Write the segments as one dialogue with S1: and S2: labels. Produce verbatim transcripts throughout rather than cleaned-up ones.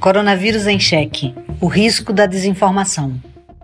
S1: Coronavírus em Xeque, o risco da desinformação.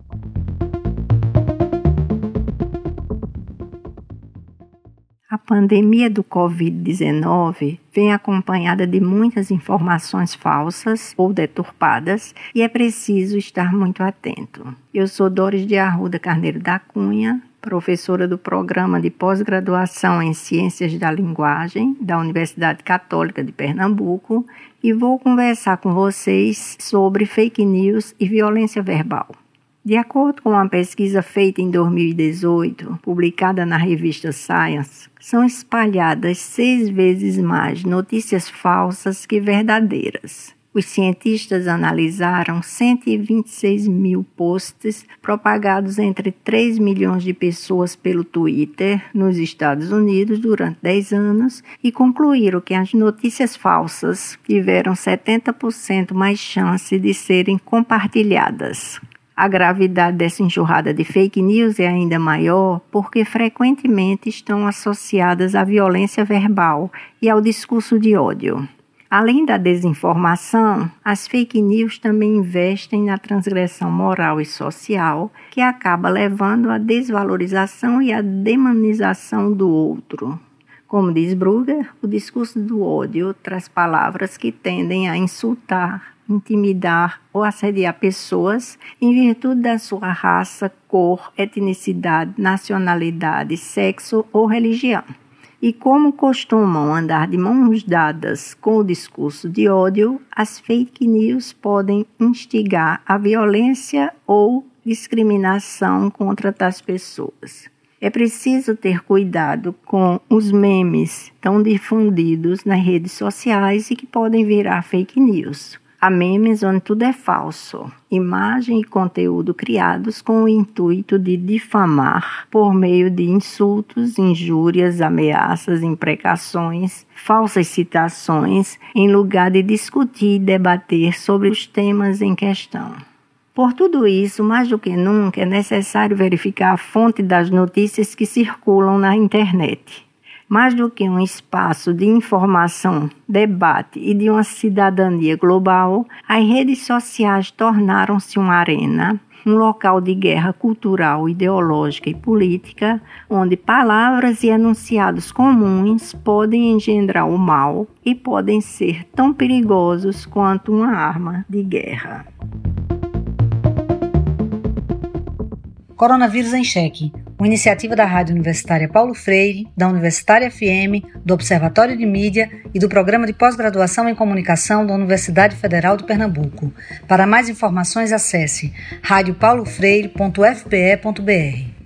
S2: A pandemia do covid dezenove vem acompanhada de muitas informações falsas ou deturpadas e é preciso estar muito atento. Eu sou Doris de Arruda Carneiro da Cunha, professora do Programa de Pós-Graduação em Ciências da Linguagem da Universidade Católica de Pernambuco e vou conversar com vocês sobre fake news e violência verbal. De acordo com uma pesquisa feita em dois mil e dezoito, publicada na revista Science, são espalhadas seis vezes mais notícias falsas que verdadeiras. Os cientistas analisaram cento e vinte e seis mil posts propagados entre três milhões de pessoas pelo Twitter nos Estados Unidos durante dez anos e concluíram que as notícias falsas tiveram setenta por cento mais chance de serem compartilhadas. A gravidade dessa enxurrada de fake news é ainda maior porque frequentemente estão associadas à violência verbal e ao discurso de ódio. Além da desinformação, as fake news também investem na transgressão moral e social, que acaba levando à desvalorização e à demonização do outro. Como diz Brugger, o discurso do ódio traz palavras que tendem a insultar, intimidar ou assediar pessoas em virtude da sua raça, cor, etnicidade, nacionalidade, sexo ou religião. E como costumam andar de mãos dadas com o discurso de ódio, as fake news podem instigar a violência ou discriminação contra tais pessoas. É preciso ter cuidado com os memes tão difundidos nas redes sociais e que podem virar fake news. Há memes onde tudo é falso, imagem e conteúdo criados com o intuito de difamar por meio de insultos, injúrias, ameaças, imprecações, falsas citações, em lugar de discutir e debater sobre os temas em questão. Por tudo isso, mais do que nunca, é necessário verificar a fonte das notícias que circulam na internet. Mais do que um espaço de informação, debate e de uma cidadania global, as redes sociais tornaram-se uma arena, um local de guerra cultural, ideológica e política, onde palavras e enunciados comuns podem engendrar o mal e podem ser tão perigosos quanto uma arma de guerra.
S1: Coronavírus em Xeque, uma iniciativa da Rádio Universitária Paulo Freire, da Universitária F M, do Observatório de Mídia e do Programa de Pós-Graduação em Comunicação da Universidade Federal de Pernambuco. Para mais informações, acesse rádio paulo freire ponto f p e ponto b r.